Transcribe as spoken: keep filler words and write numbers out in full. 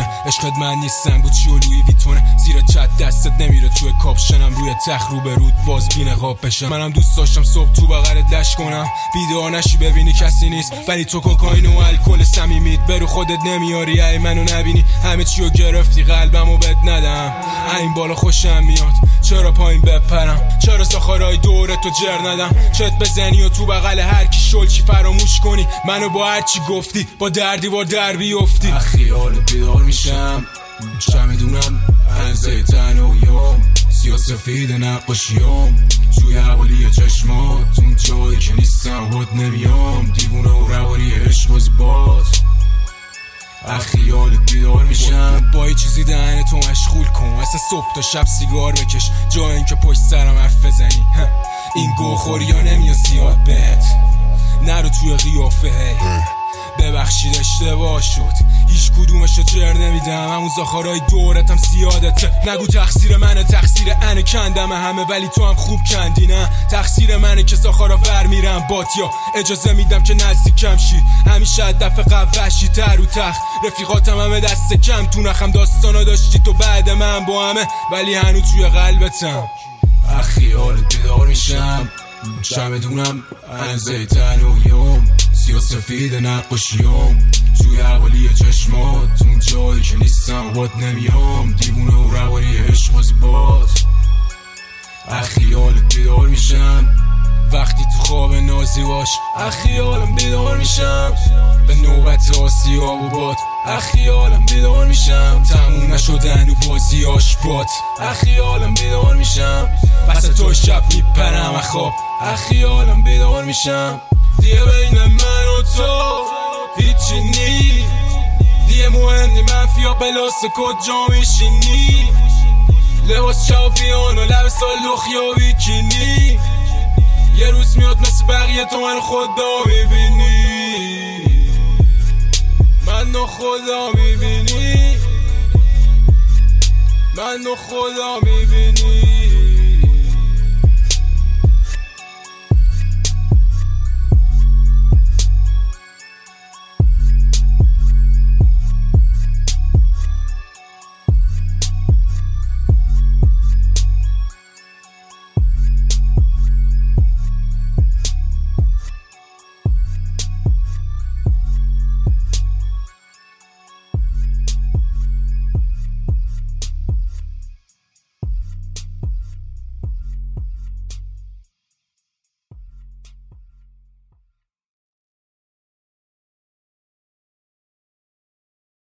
میکنه. عشقت من نیستم بود چی و لوی ویتونه، زیر چت دستت نمیره توی کاپشنم، روی تخت رو به رود باز بی نقاب بشم. منم دوست داشتم صبح تو بغلت دش کنم، بیدار نشی ببینی کسی نیست، ولی تو کوکائین و الکل صمیمیت برو خودت نمیاری. ای منو نبینی همه چیو گرفتی قلبمو بد ندم، این بالا خوشم میاد چرا پایین بپرم، چرا ساخارای دور تو جر ندم، چت بزنی و تو بغل هر کی شلچی فراموش کنی، منو با هر چی گفتی با در دیوار در بیفتی. خیال بیدار میشم چمدونم انزه تنهاییم، سیاسفید نقاشیام توی حوالی چشمات، اون جایی که نیستم باد نمیام، دیوونه و روانی عشق باز باز. خیال بیدار میشم با یه چیزی دهن تو مشغول کن، اصلا صبح تا شب سیگار بکش جای این که پشت سرم حرف بزنی. این گوخوری ها نمیاد زیاد بهت نرو توی قیافه، هی ببخشید اشتباه شد هیچ کدومشو جر نمیدم، همون زاخارای دورتم زیادته. نگو تقصیر منه، تقصیر انه کندم همه ولی تو هم خوب کندی، نه تقصیر منه که زاخارا ور میرم بات، یا اجازه میدم که نزدیکم شی همیشه دفعه قوشی تر و تخت. رفیقاتم همه دست کم تو نخم داستانا داشتی تو بعد من با همه، ولی هنو توی قلبتم. خیال بیدار میشم چمدونم انزه تنهاییم، سیاسفید نقاشیام توی حوالی چشمات، اون جایی که نیستم باد نمیام، دیوونه و روانی عشق باز باز. خیال بیدار میشم وقتی تو خواب نازی باش، خیالم بیدار میشم به نوبت آسیاب و باد، خیالم بیدار میشم تموم نشدن و بازیاش باد، خیالم بیدار میشم پس تو شب میپرم خواب، خیالم بیدار میشم دیگه بین من و تو هیچی نی، دیگه مهم نی منفیا بلاس کجا میشینی، لباس چاپیان و لب سالوخ یا بیکینی، یه روز میاد مثل بقیه تو من خدا میبینی، من خدا میبینی، من خدا میبینی.